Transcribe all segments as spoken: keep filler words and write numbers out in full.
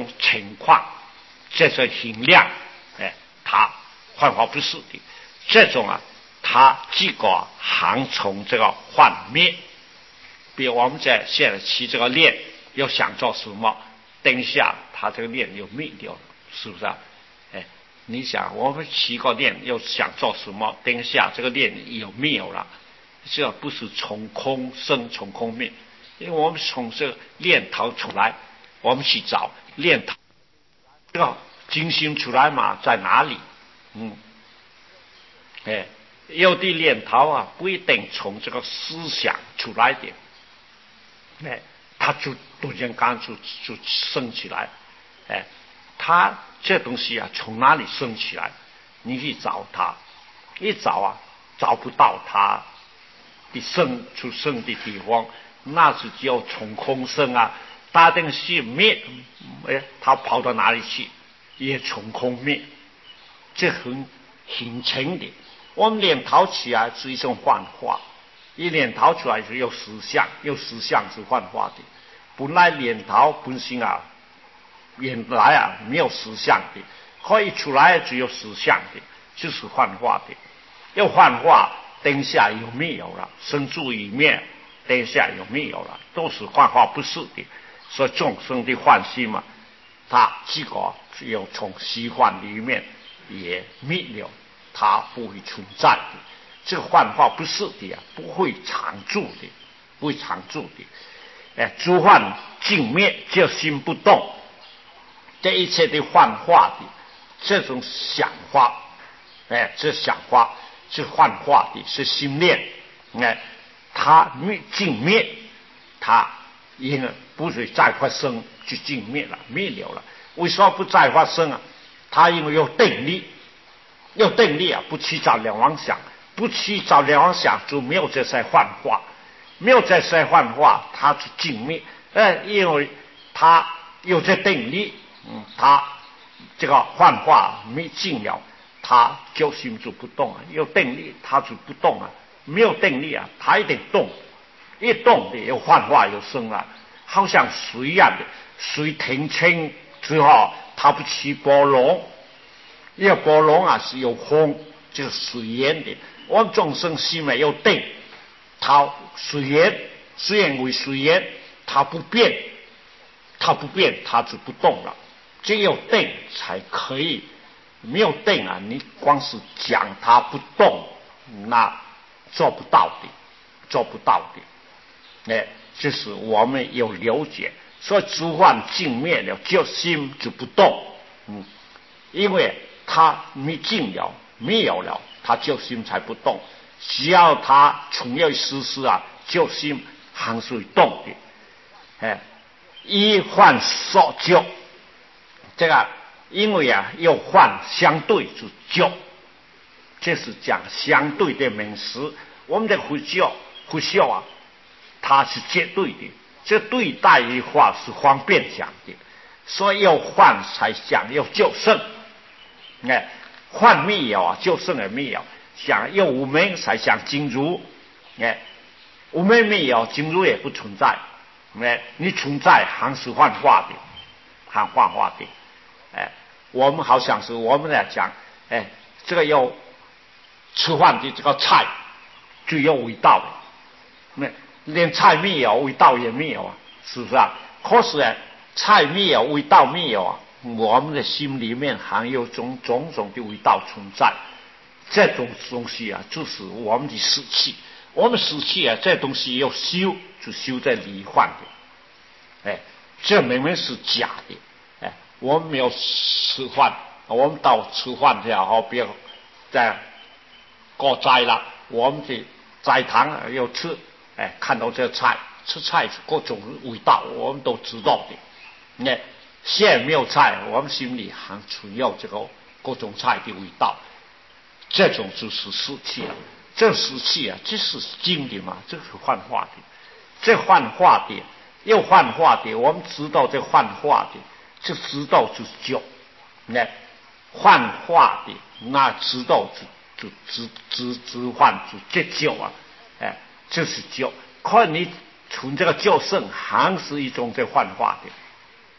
种情况，这种形量，哎，它幻化不是的。这种啊，它结果行从这个幻灭。比如我们在现在起这个念，要想做什么，等一下它这个念又灭掉了，是不是啊？哎，你想我们起个念又想做什么，等一下这个念又灭了，这不是从空生从空灭，因为我们从这个念头出来，我们去找念头，这个精心出来嘛，在哪里？嗯，哎，有的念头啊，不一定从这个思想出来的。哎，他就突然间就就升起来，哎，他这东西啊，从哪里升起来？你去找他，一找啊，找不到他的生出生的地方，那是叫从空生啊。大东西灭，哎，他跑到哪里去？也从空灭，这很形成的。我们念头起来是一种幻化。一念头出来是有实相，有实相是幻化的。本来念头本身啊，原来啊没有实相的，可以出来只有实相的，就是幻化的。要幻化，等下有没有了？生住于灭，等下有没有了？都是幻化不是的。所以众生的幻心嘛，它结果只有从虚幻里面也灭了，它不会存在的。这个幻化不是的啊，不会常住的，不会常住的。哎，诸幻尽灭，就心不动。这一切的幻化的这种想法，哎，这想法是幻化的，是心念。哎，它灭尽灭，它因不会再发生，就尽灭了，灭了了。为什么不再发生啊？它因为有定力，有定力啊，不起找两妄想。不去找两妄想，就没有这些幻化，没有这些幻化，它就尽灭。哎，因为它有这定力，嗯，它这个幻化没尽了，它就心就不动啊。有定力，它就不动啊；没有定力啊，它一定动。一动的有幻化有生啊，好像水一样的，水停清之后，它不起波浪，因为波浪啊是有风，就是水源的。我们众生心没有定，它水源虽然为水源，它不变，它不变，它就不动了。只有定才可以，没有定啊，你光是讲它不动，那做不到的，做不到的。哎，就是我们有了解，所以诸幻尽灭了，就心就不动。嗯，因为它没尽了，没有了。他救心才不动，只要他从有实施啊，救心还是会动的。哎，一幻所救，这个因为啊，又幻相对就救，这是讲相对的名词。我们的佛教，佛教啊，它是绝对的，这对待的话是方便讲的，所以要幻才讲要救胜。哎。幻灭有啊，就剩而灭有。想要无明才想金如，哎，无明没有，金如也不存在。哎，你存在还是幻化的，还幻化的。哎，我们好像是我们来讲，哎，这个要吃饭的这个菜就有味道的，那连菜没有，味道也没有啊，是不是啊？可是啊，菜没有，味道没有啊。我们的心里面含有种种种的味道存在，这种东西啊，就是我们的死气。我们死气啊，这东西要修，就修在离幻的。哎，这明明是假的。哎，我们没有吃饭，我们到吃饭去好，不要在过斋了，我们的斋堂要吃，哎，看到这菜，吃菜各种味道，我们都知道的。哎。现在没有菜，我们心里还存有这个各种菜的味道，这种就是死气啊！这死气啊，这是经的嘛？这是幻化的，这幻化的又幻化的，我们知道这幻化的，这知道就是救。那幻化的那知道就就知知知幻就这救啊！哎，这是救。看你从这个救胜，还是一种这幻化的。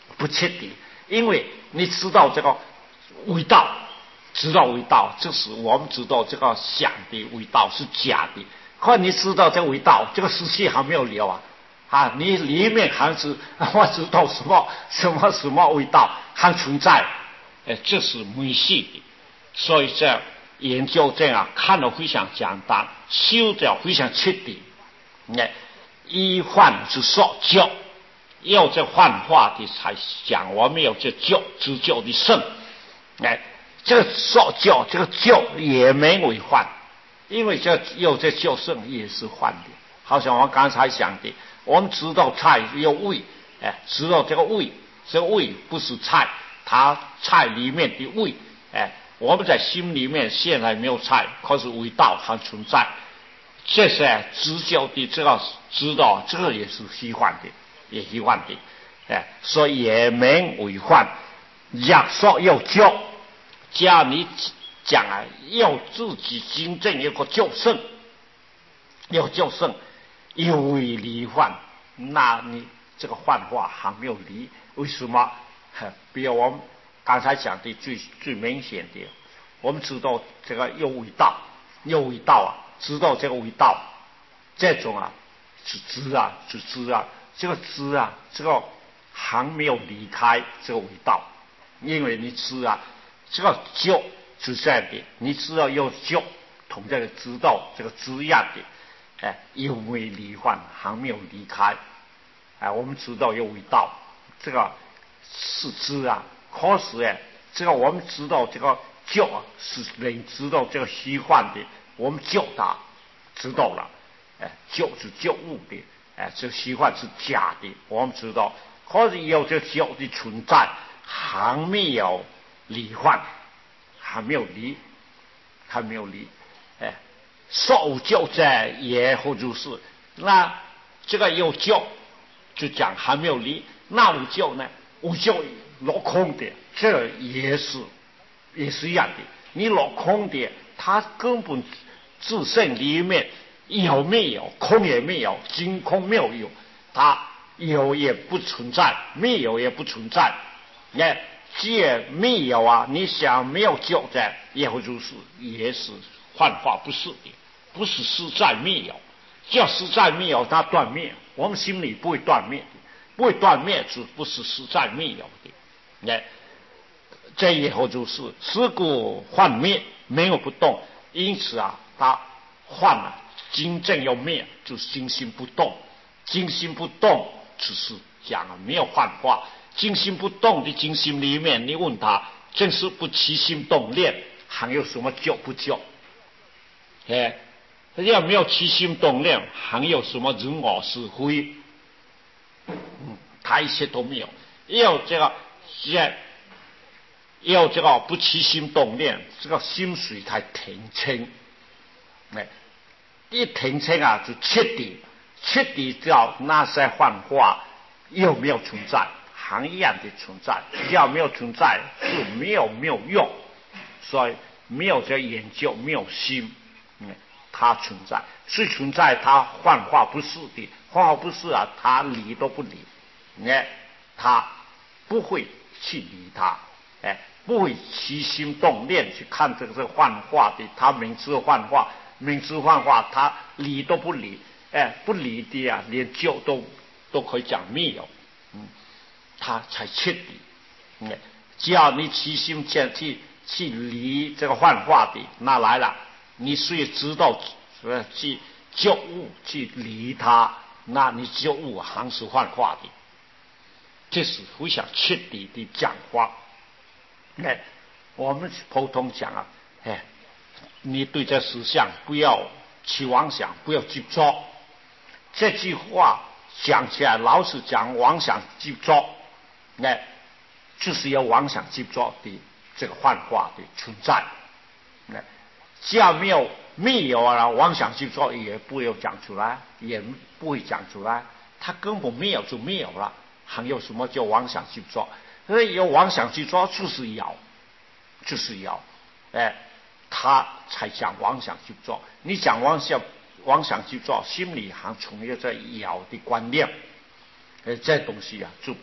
不切的，因为你知道这个味道，知道味道，就是我们知道这个香的味道是假的。可你知道这味道，这个湿气还没有流啊，啊，你里面还是我知道什么什么什么味道还存在，哎，这是没戏的。所以这研究这样看了非常简单，修的非常彻底。哎，一幻之说教，要这幻化的才讲，我们有这教之教的圣。哎，这个说教，这个教也没为幻，因为这有这教圣也是幻的。好像我刚才讲的，我们知道菜有味，哎，知道这个味，这个味不是菜，它菜里面的味，哎，我们在心里面现在没有菜，可是味道还存在。这是知教的这个知道，这个也是虚幻的，也虚幻的，哎，所以也没为幻。要说要教，叫你讲啊，要自己真正有个教圣，要教圣，有为离幻，那你这个幻化还没有离，为什么？比如我们刚才讲的最最明显的，我们知道这个有味道，有味道啊，知道这个味道，这种啊是知啊，是知啊，这个知啊，这个还没有离开这个味道，因为你知啊，这个教是这样的，你知道有教，同这个知道这个知样的，哎，因为离幻还没有离开，哎，我们知道有味道，这个是知啊，可是哎，这个我们知道这个教啊，是能知道这个虚幻的，我们教他知道了，哎，教是教物的，哎，这虚幻是假的，我们知道，可是有这教的存在，还没有离幻，还没有离，还没有离，哎，受教在也或就是，那这个有教就讲还没有离，那无教呢？无教落空的，这也是也是一样的。你落空的，它根本自身里面有没有，空也没有，真空没有有，它有也不存在，没有也不存在。那既没有啊，你想没有教在，也会如是，也是幻化不是的，不是实在没有。要实在没有，它断灭，我们心里不会断灭的，不会断灭，就不是实在没有的。那这以后就是事故幻灭，没有不动，因此啊，它幻了，真正要灭，就是心心不动，心心不动，只是讲啊，没有幻化。惊心不动的惊心里面，你问他，真是不起心动念，还有什么救不救？哎，要没有起心动念，还有什么人我是非？嗯，他一切都没有。要这个，要这个不起心动念，这个心水才停清。哎，一停清啊，就彻底，彻底叫那些幻化又没有存在。行一样的存在，只要没有存在，就没有没有用，所以没有这研究，没有心，嗯，它存在，是存在，它幻化不是的，幻化不是啊，它理都不理，哎，它不会去理它，哎，不会起心动念去看这个是幻化的，它明知幻化，明知幻化，它理都不理，哎，不理的啊，连救都都可以讲没有，嗯。他才彻底，嗯，只要你起心见去去离这个幻化的，那来了，你虽知道呃去救物去离它，那你救物还是幻化的，这是非常彻底的讲话。哎，我们普通讲啊，哎，你对这实相不要去妄想，不要执着。这句话讲起来，老是讲妄想执着。那就是要妄想执着的这个幻化的存在，那只要没有没有啊，妄想执着也不会讲出来，也不会讲出来，它根本没有就没有了，还有什么叫妄想执着？所以有妄想执着就是有，就是有，哎，他才讲妄想执着。你讲妄想妄想执着，心里还存有这有的观念，哎，这东西啊就。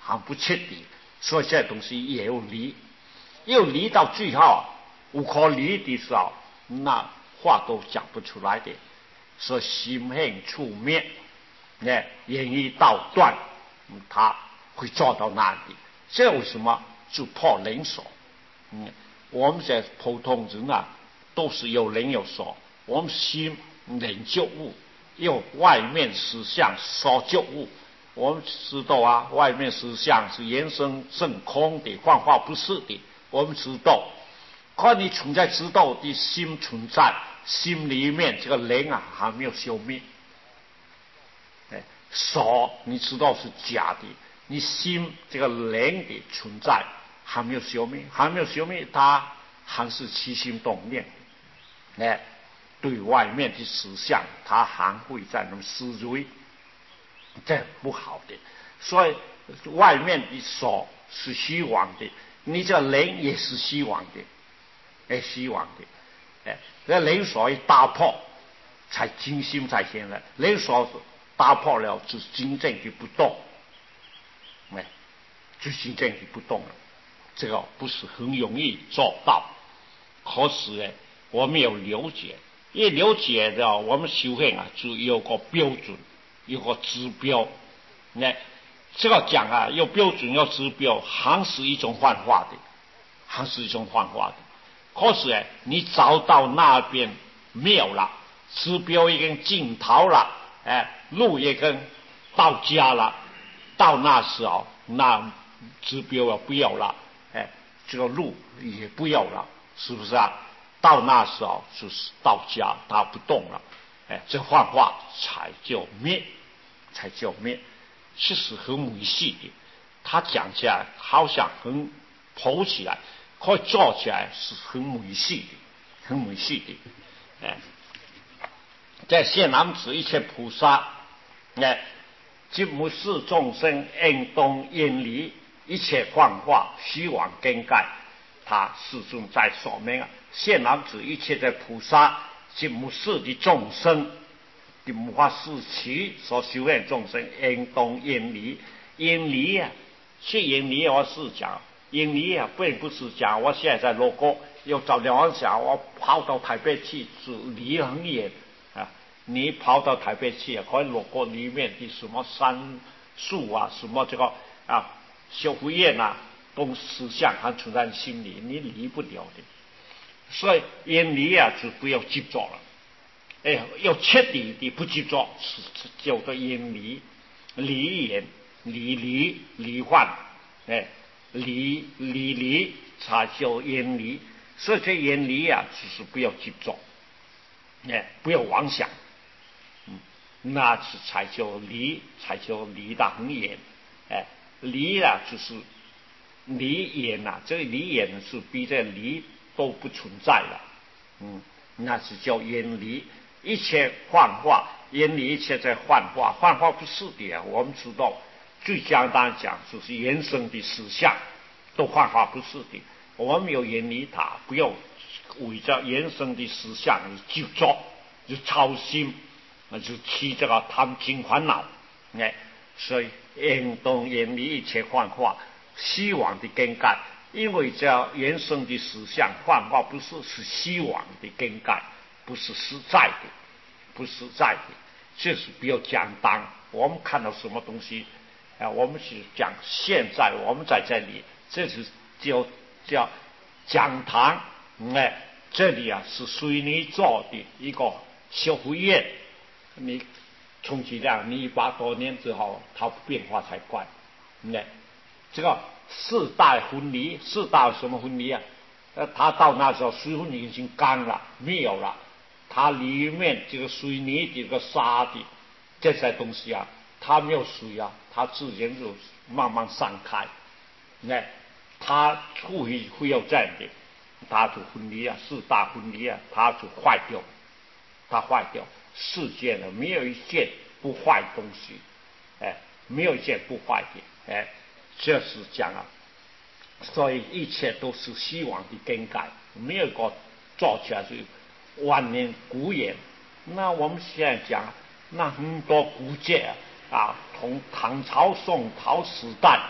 还不彻底，所以这东西也有离，又离到最后无可离的时候，那话都讲不出来的，所以心性处灭，呢，言语道断，嗯，他会做到那里。这为什么就破人所？嗯，我们这普通人啊，都是有人有所，我们心能救物，用外面思想所救物。我们知道啊，外面思想是言生正空的，幻化不是的。我们知道，可你存在知道的心存在，心里面这个人啊还没有消灭。哎，所你知道是假的，你心这个人的存在还没有消灭，还没有消灭，它还是起心动念。哎，对外面的思想，它还会在那么思维。这不好的，所以外面的所是虚妄的，你这人也是虚妄的，哎，虚妄的，哎，这人所一打破，才精心才现了。人所打破了，就是真正的不动，哎，就真正的不动了。这个不是很容易做到，可是呢，我们要了解，一了解的，我们修行啊，就有个标准。有个指标，那这个讲啊，有标准有指标，还是一种幻化的，还是一种幻化的。可是哎，你找到那边没有了，指标已经尽头了，哎，路也跟到家了，到那时候，那指标啊不要了，哎，这个路也不要了，是不是啊？到那时候就是到家，它不动了。哎，这幻化才叫灭，才叫灭，其实很没戏的。他讲起来好像很跑起来，可以做起来是很没戏的，很没戏的。哎，在现男子一切菩萨，哎，即无视众生应动远离一切幻化虚妄更改，他始终在说明啊，现男子一切的菩萨。即无视的众生，的无法视其所修炼众生应当远离，远离啊，去远离我是讲远离啊，并不是讲我现在在路过，又找两万想我跑到台北去，是离很远啊。你跑到台北去，可以路过里面的什么山树啊，什么这个啊修福院啊，东思想还存在心里，你离不了的。所以远离啊，就不要执着了。哎，要彻底的不执着，是叫做远离、离言、离离、离幻，哎，离离离才叫远离。所以这远离啊，就是不要执着，哎，不要妄想，嗯，那是才叫离，才叫离得很远。哎，离啊，就是离言呐、啊，这个离言是比这离都不存在了，嗯，那是叫远离一切幻化，远离一切在幻化，幻化不是的啊。我们知道，最简单讲就是原生的思想都幻化不是的，我们要远离它，不要围着原生的思想去执着，就操心，那就起这个贪心烦恼，哎，所以应当远离一切幻化，虚妄的更改。因为这原生的思想幻化不是是虚妄的更改，不是实在的，不实在的，这是比较简单。我们看到什么东西啊？我们是讲现在我们在这里，这是叫叫讲堂，哎，这里啊是水泥做的一个修复院，你充其量你一百多年之后，它变化才快，哎，这个。四代分离，四代什么分离啊？呃，他到那时候水分已经干了，没有了。它里面这个水泥的、这个沙的这些东西啊，它没有水啊，它自然就慢慢散开。那它会会有这样的，它就分离啊，四大分离啊，它就坏掉，它坏掉。世界呢，没有一件不坏东西，哎，没有一件不坏的，哎。这是讲啊，所以一切都是虚妄的更改，没有个做起来是万年古言。那我们现在讲，那很多古迹啊，从唐朝、宋朝时代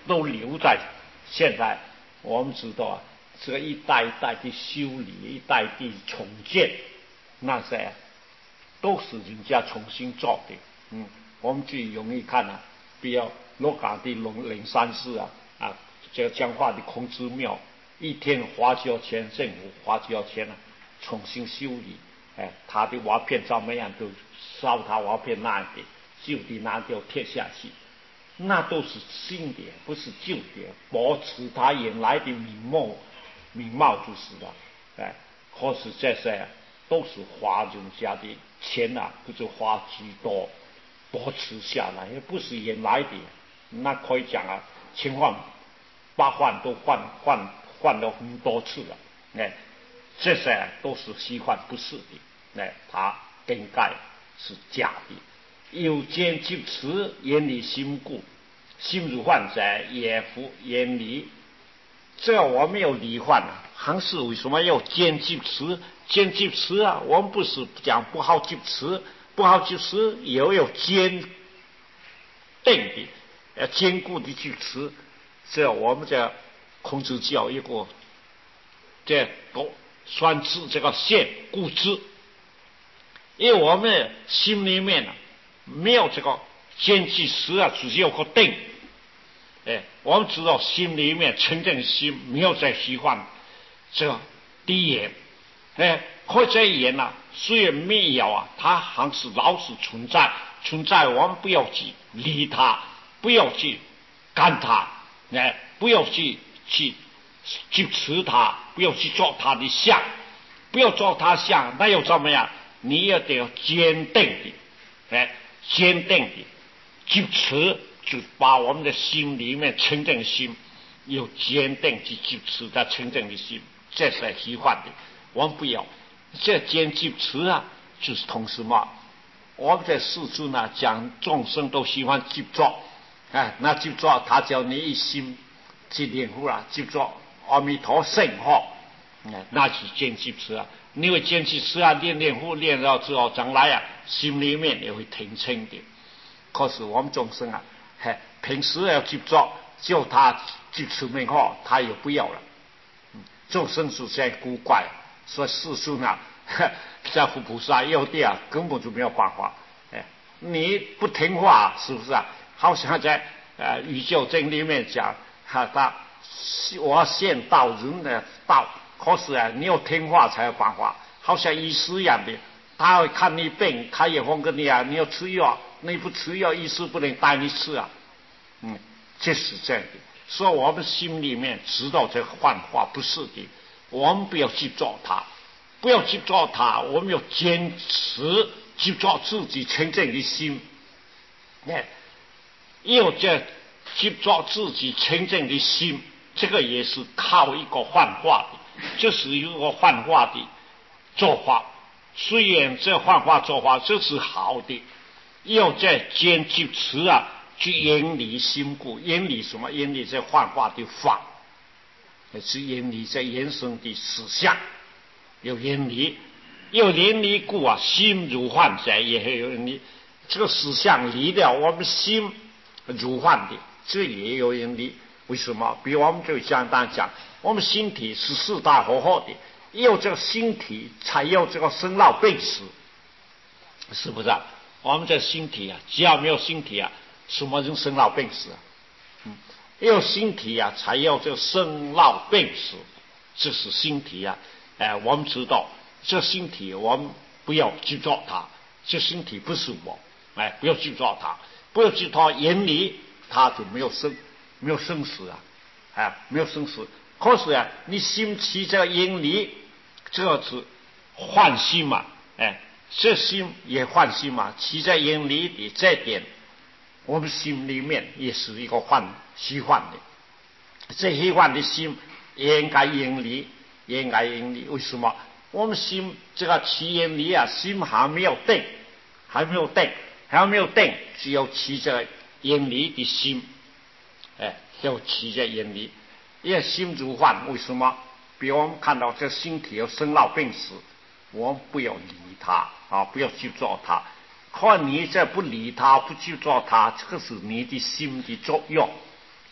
都留在现在。我们知道啊，这个一代一代的修理，一代的重建，那些都是人家重新做的。嗯，我们最容易看啊，比如鹿港的龙灵山寺啊，啊，这个彰化的孔子庙，一天花几多钱，政府花几多钱啊，重新修理。哎，他的瓦片怎么样都烧他瓦片那的，旧的拿掉贴下去，那都是新的，不是旧的，保持他原来的名貌，名貌就是了。哎，可是这些都是花人家的钱啊，不是花几多，保持下来，也不是原来的。那可以讲啊，千换八换都换换换了很多次了。哎，这些都是虚幻不是的。哎，它应该是假的。有见即持，眼里心故，心如幻者，也复眼里。这个我们有离幻啊，还是为什么要见即持？见即持啊，我们不是讲不好即持，不好即持也有坚定的、呃坚固的即持。这我们这孔子教一个这个算是这个现固执。因为我们心里面呢、啊、没有这个坚即持啊，只有个定。哎，我们知道心里面清净心没有在虚幻这个第一眼，哎，或者眼呢、啊、虽然没有啊，它还是老是存在，存在我们不要去理它，不要去干它，哎，不要去去去持它，不要去做它的相，不要做它相，那又怎么样？你也得要坚定的，哎，坚定的去持，就把我们的心里面清净心有坚定去去持的清净的心，这是虚幻的。我们不要这坚去持啊，就是同时嘛。我们在世尊呢讲众生都喜欢执着，哎，那执着他叫你一心去念佛啊，执着阿弥陀圣号，哎，那是坚去持啊。你会坚持吃啊，练练佛练到之后，将来啊，心里面也会挺清的。可是我们众生啊，嘿，平时要执着，就他去持名号，他也不要了。嗯，众生是这样古怪，所以世尊啊，在佛菩萨要的啊，根本就没有办法。哎，你不听话，是不是啊？好像在呃宇宙经里面讲，哈，他我现道人的道。可是啊，你要听话才有办法，好像医师一样的，他会看你病，他也会跟你啊，你要吃药，你不吃药，医师不能带你吃啊。嗯，这是这样的。所以我们心里面知道这个幻化不是的，我们不要去做它，不要去做它，我们要坚持去做自己清净的心。哎，要这去做自己清净的心，这个也是靠一个幻化的。这是一个幻化的做法，虽然这幻化做法这是好的，要在坚持持啊，去远离心故，远离什么？远离这幻化的法，也是远离这原生的思想，有远离，有远离故啊，心如幻者也会有远离。这个思想离了，我们心如幻的，这也有远离。为什么？比如我们就简单讲，我们身体是四大活活的，有这个身体才有这个生老病死，是不是啊？我们这身体啊，只要没有身体啊，什么人生老病死啊？嗯，有身体啊，才有这个生老病死，这是身体啊。哎、呃，我们知道这身体，我们不要去做它，这身体不是我，哎，不要去做它，不要去它眼里，它就没有生。没有生死啊，啊，没有生死。可是啊，你心起这个眼里，这个是幻心嘛，哎，这心也幻心嘛，起在眼里的这点，我们心里面也是一个幻虚幻的。这虚幻的心也应该眼里，也应该眼里。为什么？我们心这个起眼里啊，心还没有定，还没有定，还没有定，只有起这个眼里的心。哎，要起在眼里，因为心如幻，为什么？比如我们看到这身体有生老病死，我们不要理它啊，不要去做它。可你这不理它，不去做它，这个是你的心的作用。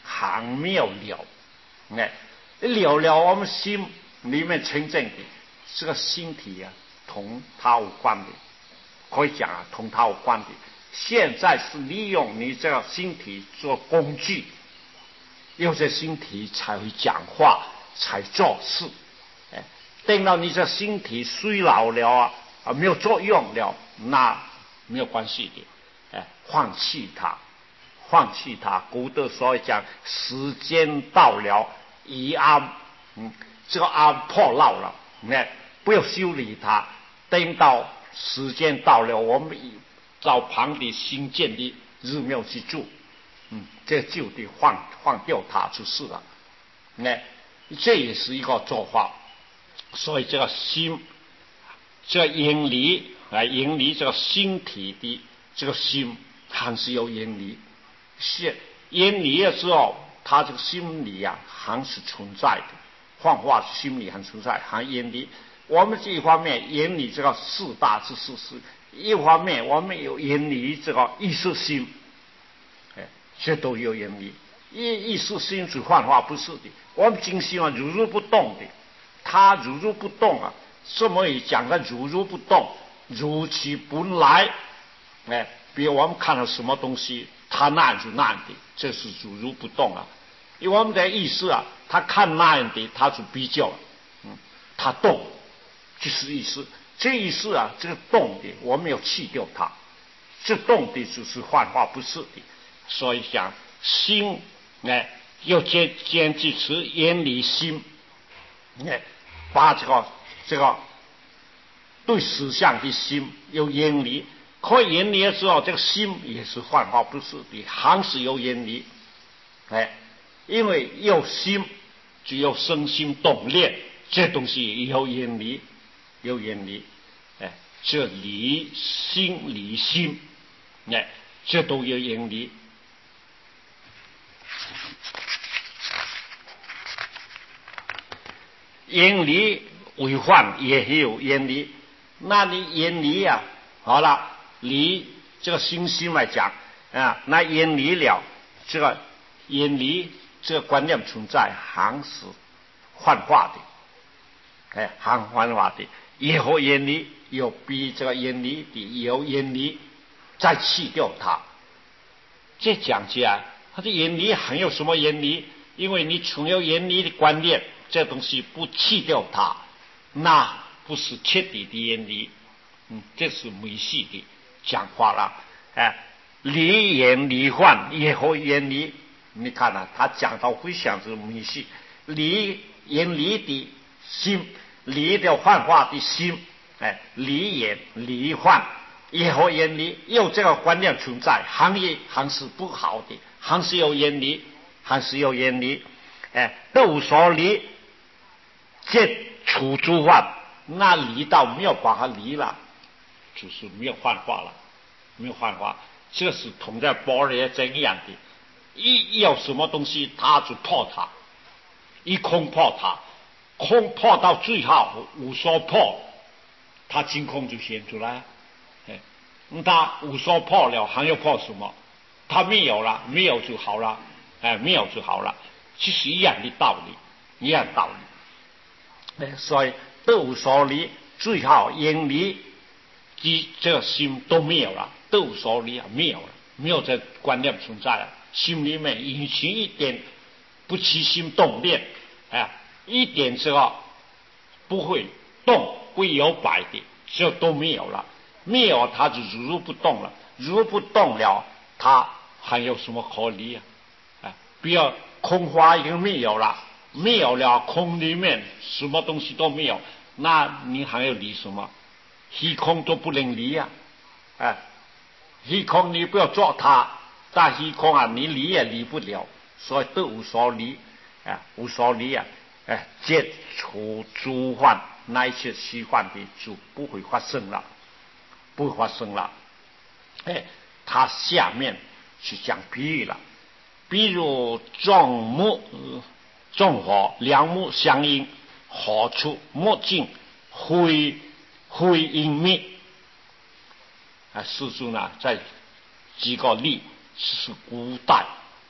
还没有了。哎，了了我们心里面真正的这个心体啊，同它有关的，可以讲啊，同它有关的。现在是利用你这个心体做工具，用这心体才会讲话，才做事。哎，等到你这心体衰老了啊，啊没有作用了，那没有关系的。哎，放弃它，放弃它。古德所以讲，时间到了，一安，嗯，这个安破烂了，哎，不要修理它。等到时间到了，我们找旁的新建的日庙去住，嗯，这就得放放掉它就是了。哎，这也是一个做法。所以这个心，这个引理来引理这个心体的这个心，还是有引理。是引理的时候，他这个心理啊，还是存在的。幻化心理还存在，还引理。我们这一方面引理这个四大之事实，一方面我们有引理这个意识心，哎，这都有引理。意意识心是幻化不是的。我们精心啊，如如不动的。它如如不动啊，什么也讲的如如不动，如其本来。哎，比如我们看到什么东西，它那样就那样的，这是如如不动啊。因为我们的意识啊，它看那样的，它就比较，嗯，它动，就是意识。这意识啊，这个动的，我们要弃掉它。这动的就是幻化不是的。所以讲心，哎，要坚坚持远离心，哎。把这个这个对实相的心有远离，可以远离的时候，这个心也是幻化不是的，还是有远离。哎，因为有心就有身心动念，这东西也有远离，有远离。哎，这离心离心，哎，这都有远离。远离为患也有远离，那你远离呀、啊，好了，离这个心心来讲啊，那远离了这个远离这个观念存在，还是幻化的，哎，还幻化的。以后远离有比这个远离的有远离，再弃掉它。这讲起来，它的远离还有什么远离？因为你存有远离的观念。这东西不弃掉它，那不是彻底的远离，嗯，这是没戏的讲话了。哎，离远离患也会远离。你看啊，他讲到非常之没戏。离远离的心，离掉幻化的心，哎，离远离患也会远离。有这个观念存在，行业还是不好的，还是有远离，还是有远离。哎，都无所离。这除诸幻，那离到没有把它离了，就是没有幻化了，没有幻化。这是同在般若真一样的，一有什么东西，它就破它，一空破它，空破到最后无所破，它真空就显出来。哎，它无所破了，还要破什么？它没有了，没有就好了，哎，没有就好了，其实一样的道理，一样道理。所以都无所离，最好远离的这个心都没有了，都无所离啊，没有了，没有这观念存在了。心里面引起一点不起心动念，哎，一点这个不会动会有摆的，这都没有了，没有它就如如不动了，如如不动了，它还有什么可离啊？哎，不要空花已经没有了。没有了，空里面什么东西都没有，那你还要离什么？虚空都不能离啊！哎，虚空你不要做它，但虚空啊，你离也离不了，所以都无所离，啊，无所离啊！哎，解除诸幻，那一些虚幻的就不会发生了，不会发生了。哎，它下面是讲比喻了，比如种木。呃众火两木相应，火出木尽，灰灰阴灭。啊，师叔呢在举个例，是古代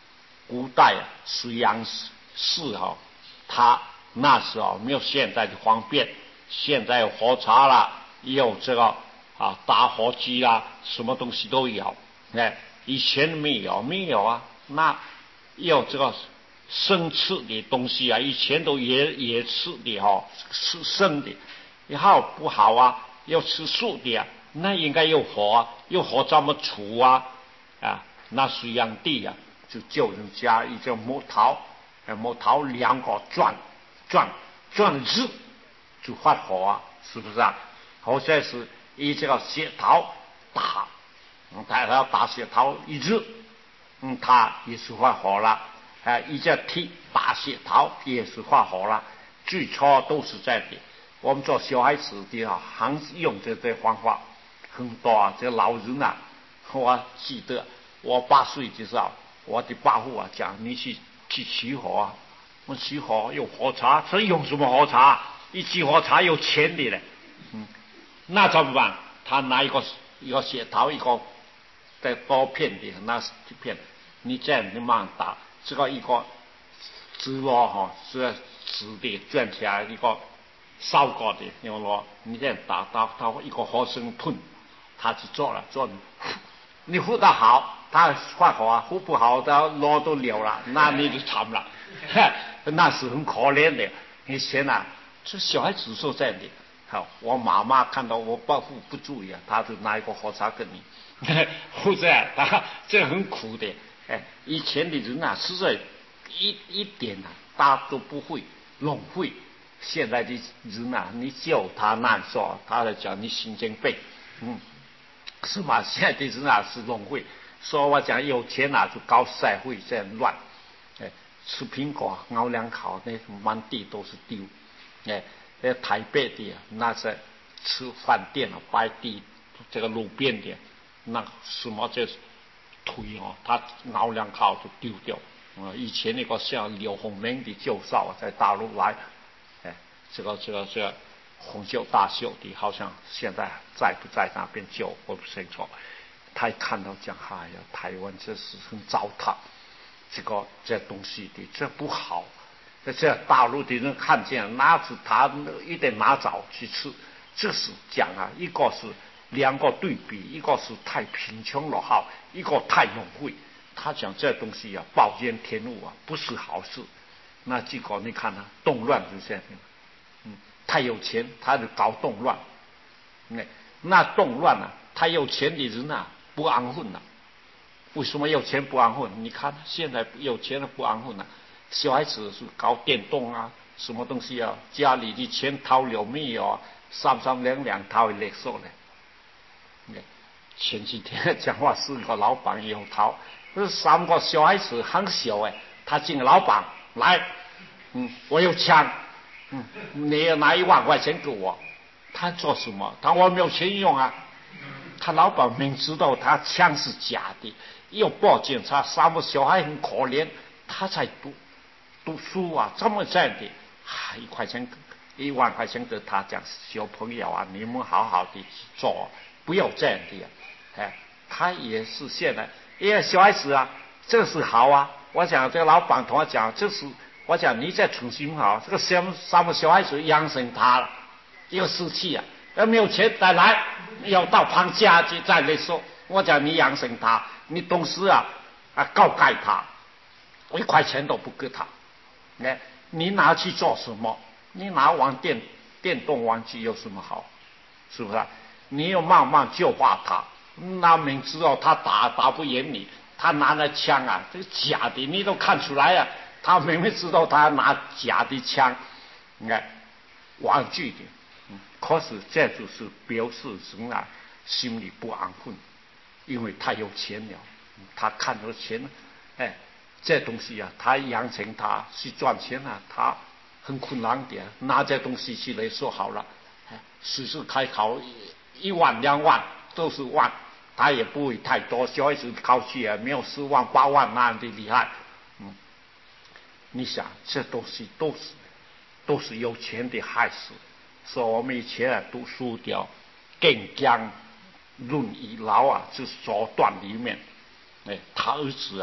古代啊，隋炀氏哈，他那时候没有现在的方便，现在有火柴了，有这个啊打火机啦，什么东西都有。哎，以前没有，没有啊，那有这个生吃的东西啊，以前都也也吃的哈、哦，吃生的，也好不好啊？要吃素的啊，那应该有火啊，有火怎么煮啊？啊，那隋炀帝啊，就叫人家一个木头，呃，木头两个转转转日就发火啊，是不是啊？或者是以这个石头打，嗯，他要打石头一日，嗯，他也是发火了。啊，一只踢打石头也是发火了。最初都是这样的。我们做小孩子的啊，还是用这些方法很多啊。这老人啊，我记得我八岁的时候，我的爸父啊讲，你去去起火啊，我起火有火柴，这用什么火柴？一起火柴有钱的嘞，嗯，那怎么办？他拿一个一个石头，一个带刀片的，那是一片，你这样你慢打，这个一个纸箩哈，是纸的卷起来一个。烧过的用箩，你这样打打他一个火生吞，他就做了做了，你护得好，他发火啊；护不好，他箩都流了，那你就惨了，那是很可怜的。以前啊，这小孩子说这样的。好，我妈妈看到我爸父不注意啊，他就拿一个火柴给你，或者他这很苦的。哎，以前的人啊，实在一一点啊，大都不会弄会。现在的人啊，你叫他难说，他来讲你神经病，嗯，是吗？现在的人啊是弄会，所以我讲有钱啊就搞社会这样乱，哎，吃苹果咬两口，那满地都是丢，哎，那台北的那是吃饭店啊摆地这个路边的，那什么这腿哦，他咬两口就丢掉。啊、嗯，以前那个像刘洪明的教授啊，在大陆来。这个这个这个红袖大袖的，好像现在在不在那边救，我不清楚。他一看到讲，哎呀，台湾这是很糟蹋，这个这东西的这不好。这大陆的人看见，拿着他一定拿走去吃。这是讲啊，一个是两个对比，一个是太贫穷落后，一个太农会。他讲这东西啊，暴殄天物啊，不是好事。那结果你看啊，动乱就这样。嗯，太有钱，他就搞动乱。那那动乱啊，太有钱的人啊不安分了、啊。为什么有钱不安分？你看现在有钱了不安分了、啊。小孩子是搞电动啊，什么东西啊？家里的钱掏了没有啊？三三两两掏勒索嘞。前几天讲话是个老板有掏，这三个小孩子很小哎，他进老板来，嗯，我有枪。嗯，你要拿一万块钱给我，他做什么？他我没有钱用啊。他老板明知道他枪是假的，又报警察，三个小孩很可怜，他才读读书啊，这么这样的，啊、一块钱一万块钱给他讲，小朋友啊，你们好好的做，不要这样的呀、啊。哎，他也是现在，因为小孩子啊，这是好啊。我想这个老板同我讲，这是。我讲你再重新好，这个三三个小孩子养成他了，一个士气啊，要没有钱再来，要到旁家去再来说。我讲你养成他，你董事啊啊告盖他，一块钱都不给他，哎，你拿去做什么？你拿玩电电动玩具有什么好？是不是、啊？你要慢慢教化他，那明知道他打打不赢你，他拿了枪啊，这个假的你都看出来啊。他明明知道他拿假的枪，你看玩具的，嗯，可是这就是表示人啊心里不安分，因为他有钱了，他看到钱，哎，这东西啊，他养成他去赚钱啊，他很困难的，拿这东西去来说好了，哎，时时开考一万两万都是万，他也不会太多，小孩子考试啊没有十万八万那样的厉害。你想，这东西都是都是有钱的害死。所以我们以前啊读书叫《晋江论语》老啊，就是左传里面，哎，他儿子啊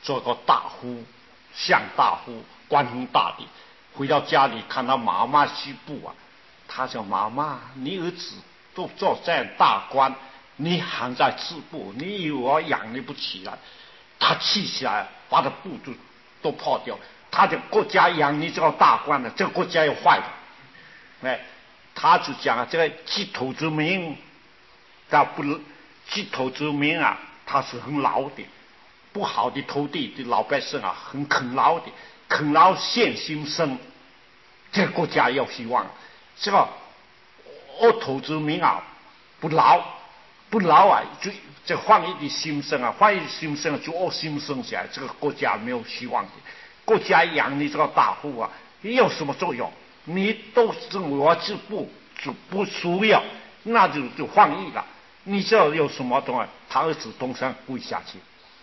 做个大夫，相大夫，官封大帝。回到家里看到妈妈虚步啊，他说：“妈妈，你儿子都做这样大官，你还在织布，你以为我养你不起来？”他气起来，把他布都都破掉。他的国家养你这个大官了，这个国家要坏了。哎，他就讲啊，这个鸡头之民，他不鸡头之民啊，他是很老的，不好的土地的老百姓啊，很啃老的，啃老献心生，这个国家有希望。这个恶土之民啊，不老不老啊，就这换一的心生啊，换一的心生就恶心生起来，这个国家没有希望的。国家养你这个大户啊，有什么作用？你都认为我就不就不需要，那就就放逸了。你这有什么东西？他儿子东山跪下去。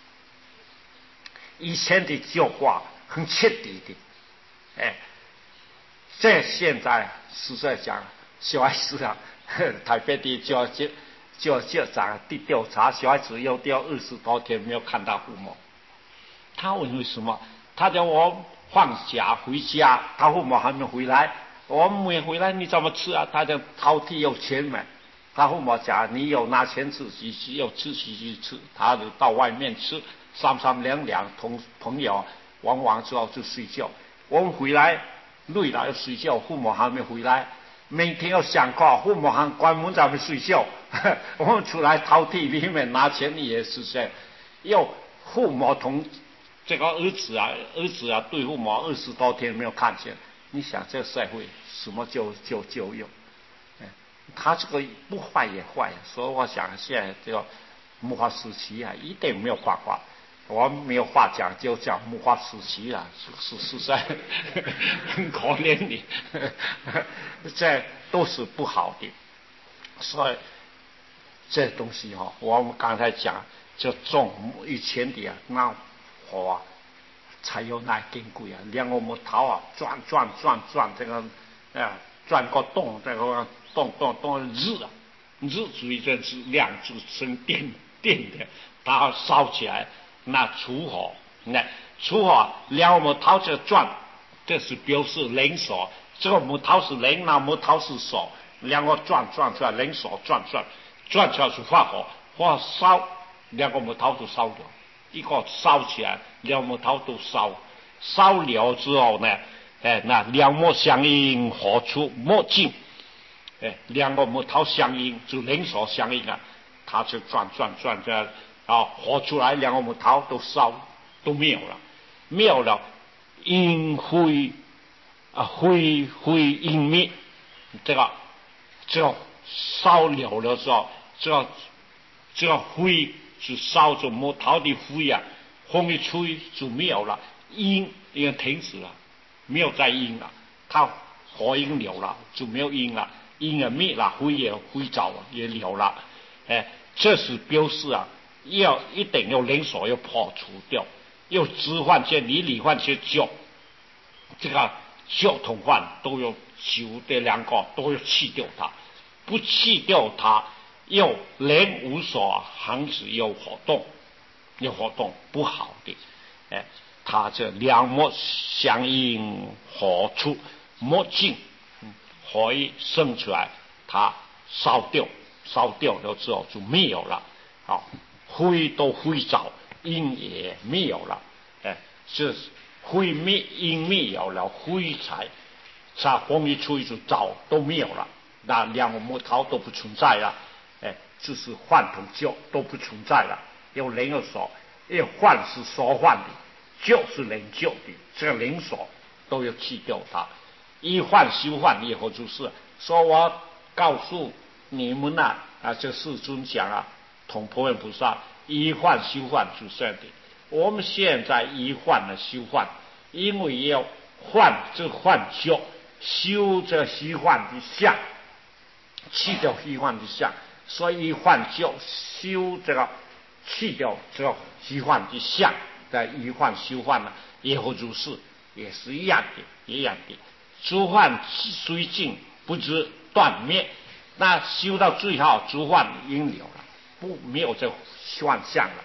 以前的教化很彻底的，哎，这现在实在讲，小孩子啊，台北的教教教校长的调查，小孩子要掉二十多天没有看到父母。他问为什么？他叫我放假回家，他父母还没回来，我没回来，你怎么吃啊？他讲饕餮有钱买，他父母讲你有拿钱自己有自己去吃，他就到外面吃，三三两两，同朋友往往之后就睡觉。我们回来累了要睡觉，父母还没回来，明天要上课，父母还关门在那睡觉，我们出来饕餮里面拿钱也是这样，要父母同。这个儿子啊，儿子啊，对父母二十多天没有看见，你想这个社会什么就就就有？哎，他这个不坏也坏，所以我想现在这个木化时期啊，一定没有办法，我没有话讲，就讲木化时期啊，是是实在很可怜的，这都是不好的，所以这东西哈、哦，我们刚才讲就种以前的啊那。火啊，才有那根贵啊！两个木头啊，转转转转，这个啊，转个洞，这个洞洞洞日啊，日主义这是两支生电电的，它烧起来，那除火，那除火两个木头这转，这是表示连锁。这个木头是连，那木头是锁，两个转转出来，连锁转转转出来是发火，火烧，两个木头就烧掉。一个烧起来，两木头都烧，烧了之后呢，哎，那两木相应，火出木尽，哎，两个木头相应就连锁相应啊，它就转转转转啊，火出来，两个木头都烧都灭了，灭了，阴灰啊灰灰阴灭，这个这个烧了了之后，这个这个灰。就烧着木头的灰啊，风一吹就灭了，阴也停止了，没有再阴了，它火已经了了，就没有阴了，阴也灭了，灰也灰早也了了，哎，这是表示啊，要一定要连锁要破除掉，要置换些离离换些旧，这个交通换都要旧的两个都要弃掉它，不弃掉它。又人无所行止，有活动，有活动不好的，哎，它这两木相应，火出木尽，火一生出来，它烧掉，烧掉了之后就没有了，好，灰都灰早，阴也没有了，哎，是灰灭阴灭有了，灰才，它风一吹就早都没有了，那两个木头都不存在了。哎，就是换同旧都不存在了。有人又说，因为换是所换的，旧是人旧的，这个连锁都要去掉它。一换修换以后，就是说我告诉你们呐、啊，啊，这世尊讲啊，同普贤菩萨一换修换就是这样的。我们现在一换了修换，因为要换这换旧，修这虚幻的相，去掉虚幻的相。所以一换旧修这个去掉这个虚幻的相，在一换修换呢，以后就是也是一样的，一样的。诸幻虽尽，不知断灭。那修到最后，诸幻应了了，不没有这幻相了。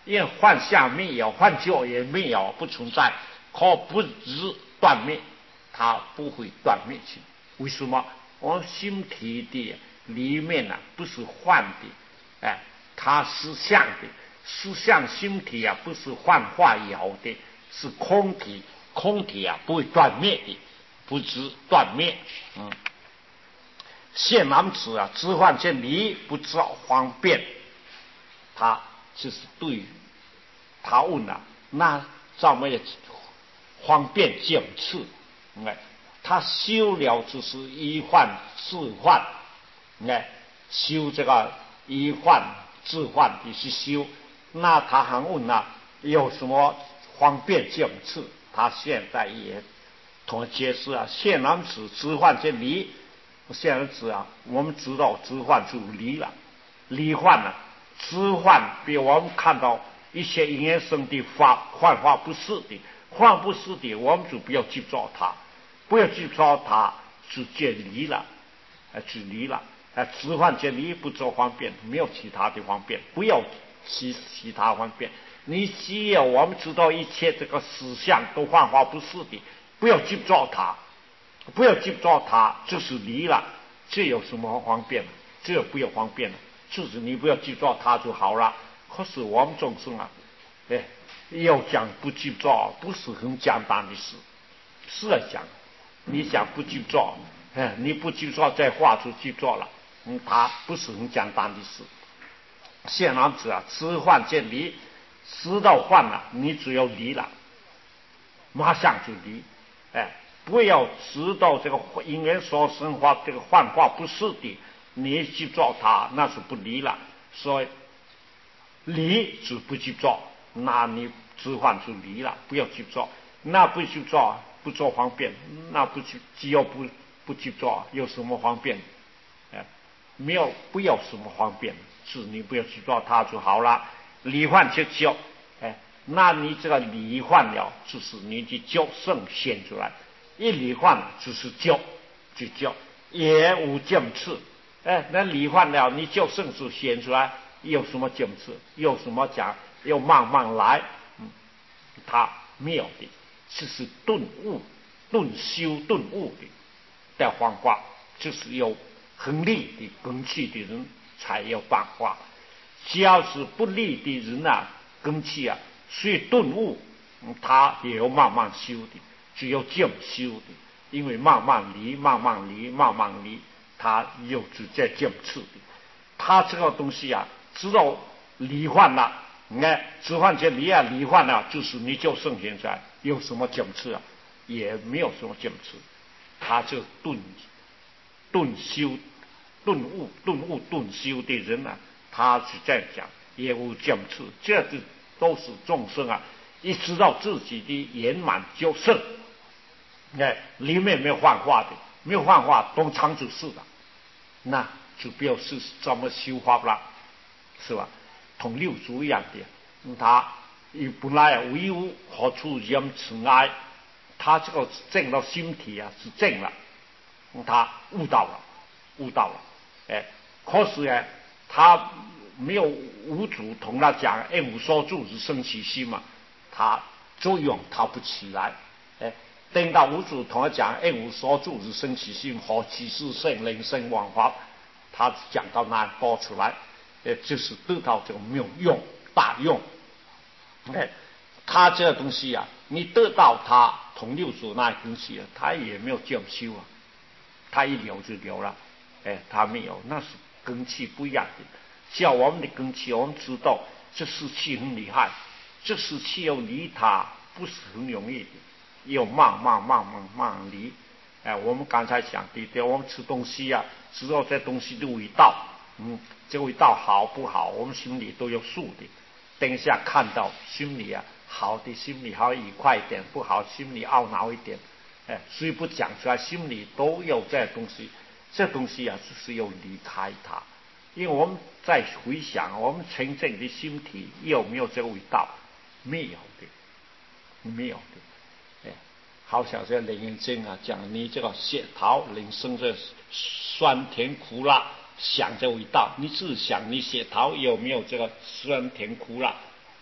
因为幻相灭有，幻觉也没有，不存在，可不是断灭，它不会断灭去。为什么？我们心体的里面呢、啊，不是幻的，哎，它是相的，是相心体啊，不是幻化有的，是空体，空体啊不会断灭的，不知断灭。嗯，现男子啊，知幻见离，不知道方便，他就是对。他问啊，那怎么样方便检测？哎，他修了就是一幻自幻，哎，修这个一幻自幻的是修。那他还问啊，有什么方便检测？他现在也同解释啊，现男子知幻见离，现男子啊，我们知道知幻就离了，离幻了，知幻比我们看到。一些因缘生的法幻化不是的，幻不是的，我们就不要执着它，不要执着它，就见离了，啊，就离了，啊，知幻见离不做方便，没有其他的方便，不要其其他方便。你只要我们知道一切这个思想都幻化不是的，不要执着它，不要执着它，就是离了，这有什么方便？这不要方便了，就是你不要执着它就好了。可是我们众生啊，哎，要讲不执着，不是很简单的事。是来讲，你想不执着，哎，你不执着再画出执着了，嗯，它不是很简单的事。现男子啊，知幻见离，知道幻了，你只要离了，马上就离，哎，不要知道这个因缘所生化这个幻化不是的，你执着它，那是不离了，所以。离就不执着，那你知幻就离了，不要执着。那不执着，不做方便，那不去，只要不不执着，有什么方便？哎，没有，不要什么方便，是你不要执着它就好了。离幻就叫，哎，那你这个离幻了，就是你的觉圣显出来。一离幻就是觉，就叫也无见次。哎，那离幻了，你觉圣就显出来。有什么检测？有什么讲？要慢慢来，嗯，他没有的，这是顿悟、顿修、顿悟的的方法，就是有很利的根器的人才有办法。只要是不利的人啊，根器啊，所以顿悟，嗯，他也要慢慢修的，只有渐修的，因为慢慢离、慢慢离、慢慢离，他有直接渐次的。他这个东西啊。知道离幻了，哎，知幻见离啊，离幻了，就是你就圣贤出来，有什么检测啊？也没有什么检测，他就顿顿修、顿悟、顿悟、顿修的人啊，他是这样讲，也无检测，这是都是众生啊，一知道自己的圆满就圣，哎，里面没有幻化的，没有幻化，通常就是的，那就表示怎么修法了。是吧？同六祖一样的，嗯、他本来无一物，何处惹尘埃？他这个证到心体啊，是证了，嗯、他悟到了，悟到了。哎，可是呢，他没有五祖同他讲，哎，无所住是生其心嘛，他作用他不起来。哎，等到五祖同他讲，哎，无所住是生其心，何其是圣灵生万法？他讲到那播出来。呃，就是得到这个妙用大用，哎，他这个东西啊，你得到他同六祖那东西啊，他也没有讲修啊，他一留就留了，哎，他没有，那是根器不一样的。像我们的根器，我们知道这湿气很厉害，这湿气要离它不是很容易的，要慢慢慢慢慢慢离。哎，我们刚才讲的，对，我们吃东西啊，知道这东西的味道。嗯，这味道好不好，我们心里都有数的。等一下看到心里啊，好的心里好愉快一点，不好心里懊恼一点。哎，所以不讲出来，心里都有这东西。这东西啊，就是要离开它。因为我们在回想，我们真正的心体有没有这个味道？没有的，没有的。哎，好像这楞严经啊讲，你这个血桃人生这酸甜苦辣。想这味道，你自想你血桃有没有这个酸甜苦辣？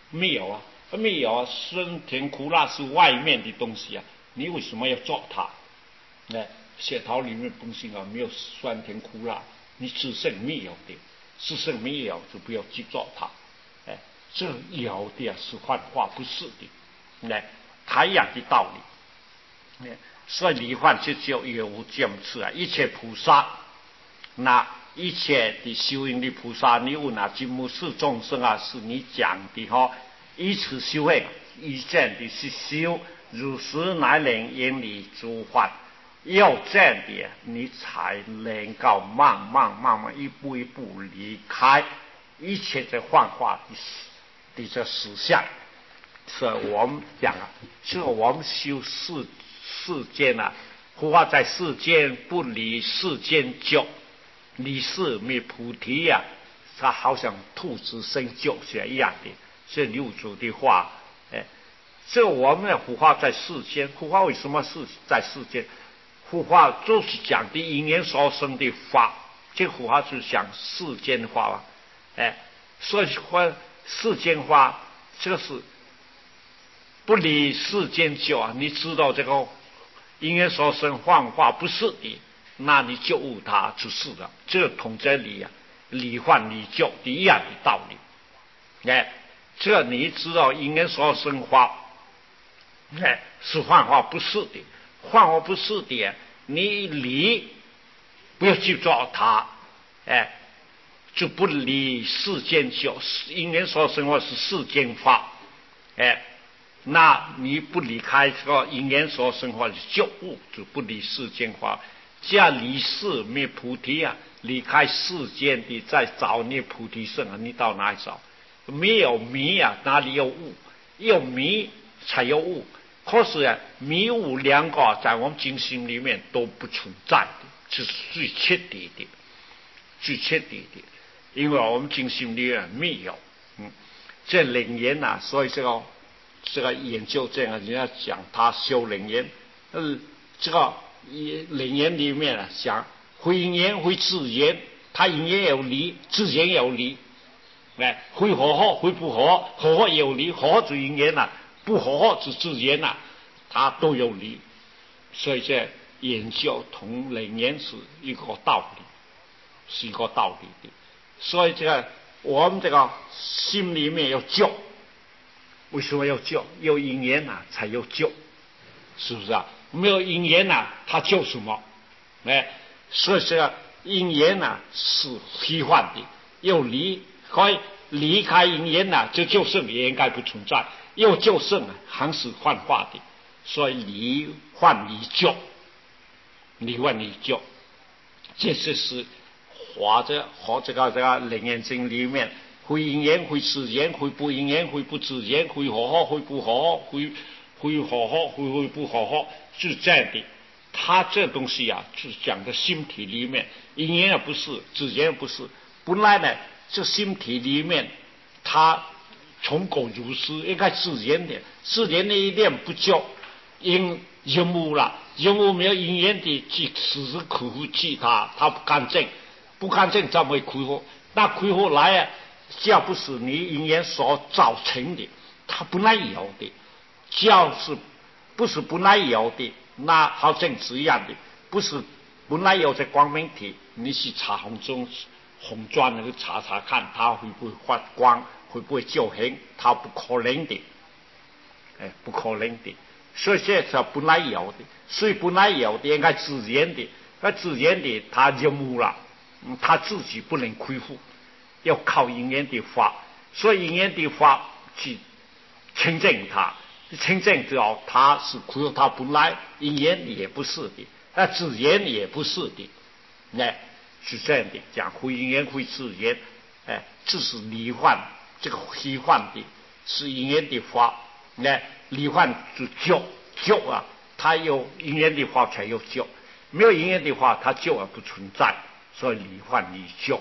没有啊，没有啊，酸甜苦辣是外面的东西啊，你为什么要做它？哎，血桃里面本身啊没有酸甜苦辣，你自身没有的，自身没有就不要去做它。哎，这有的啊是幻化，不是的，哎，它一样的道理。哎，所以离幻就叫有无见次啊，一切菩萨，那一切的修行的菩萨，你问啊，金木世众生啊，是你讲的哈，以此修行，以这样的是修，如是乃能远离诸幻。要这样的，你才能够慢慢慢慢一步一步离开一切的幻化的的这实相。所以我们讲啊，是我们修世世间啊，活化在世间不离世间觉，离世灭菩提呀、啊，它好像兔子生觉是一样的。是六祖的话，哎，这我们要活化在世间，活化为什么是在世间？活化就是讲的因缘所生的法，这活化是讲世间法了，哎，所以说世间法这个是不离世间觉啊，你知道这个因缘所生幻化不是的，那你就悟它就是的，这个同这理啊，理幻理觉的一样的道理，哎，这你知道因缘所生化，哎，是幻化不是的。幻化不是的，你离不要去找它，哎，就不离世间觉，因缘所生活是世间法，哎，那你不离开这个因缘所生活的觉悟，就不离世间法。这样离世灭菩提啊，离开世间的再找你菩提圣啊，你到哪里找？没有迷啊，哪里有悟？有迷才有悟。可是啊，迷悟两个在我们经心里面都不存在的，这是最彻底的，最彻底的，因为我们经心里面没有，嗯，这灵言呐、啊，所以这个这个研究这样，人家讲他修灵言，呃，这个灵言里面啊，讲会因缘会自缘，他因缘有理，自缘有理，哎，会和合会不和，和合有理，和合就因缘呐。不和合之自然呐、啊，它都有理，所以这研究同灵言是一个道理，是一个道理的。所以这个我们这个心里面有救，为什么要救？有因缘呐，才有救，是不是啊？没有因缘呐，他救什么？哎，所以这个因缘呐是虚幻的，有离可以离开因缘呐，就就是也应该不存在。又就圣啊，还是幻化的，所以离幻离觉，离幻离觉，这就是或者和这个这个灵验经里面，会因缘会自然，会不因缘会不自然，会和合会不和合，会会和合会会不和合，是这样的。他这东西啊，是讲的心体里面，因缘也不是，自然也不是，本来呢，这心体里面，它。从果如是，应该自然的，自然的一念不叫因因无了，因无没有因缘的去时时苦苦气它，它不干净，不干净怎么会苦火？那苦火来啊，只要不是你因缘所造成的，它本来有的，只要是不是本来有的，那好像是一样的，不是本来有的光明体，你去查红中红砖那个查查看，它会不会发光？会不会救人？它不可能的，哎，不可能的。所以这是本来有的，所以本来有的应该自然的，那自然的它就没了，嗯，它自己不能恢复，要靠因缘的法，所以因缘的法去清净它，清净之后它是恢复它本来因缘也不是的，那自然也不是的，那是这样的，讲会因缘会自然，哎，这是离幻。这个虚幻的是因缘的法，那离幻就觉觉啊，它有因缘的法才有觉，没有因缘的话，它觉而不存在，所以离幻离觉，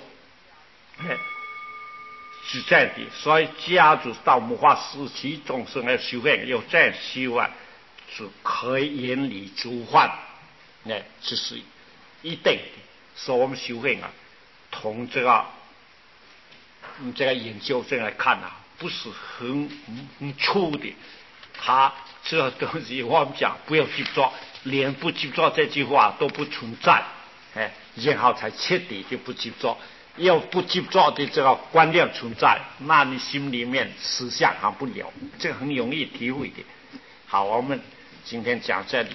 是这样的。所以家族到末法时期众生来修行，要这样修啊，是可以远离诸幻，那这是一定的。所以我们修行啊，同这个。嗯，这个研究这样来看啊， 不是很很粗的。他这东西我们讲不要执着，连不执着这句话都不存在，哎，然后才彻底就不执着。要不执着的这个观念存在，那你心里面思想还不了，这个很容易体会的。好，我们今天讲这里。